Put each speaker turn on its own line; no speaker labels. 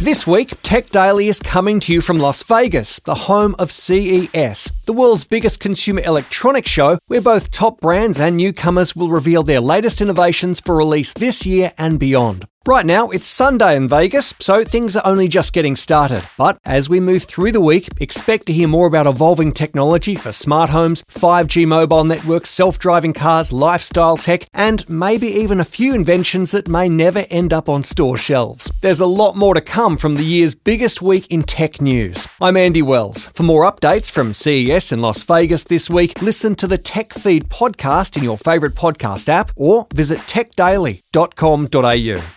This week, Tech Daily is coming to you from Las Vegas, the home of CES, the world's biggest consumer electronics show, where both top brands and newcomers will reveal their latest innovations for release this year and beyond. Right now, it's Sunday in Vegas, so things are only just getting started. But as we move through the week, expect to hear more about evolving technology for smart homes, 5G mobile networks, self-driving cars, lifestyle tech, and maybe even a few inventions that may never end up on store shelves. There's a lot more to come from the year's biggest week in tech news. I'm Andy Wells. For more updates from CES in Las Vegas this week, listen to the Tech Feed podcast in your favourite podcast app or visit techdaily.com.au.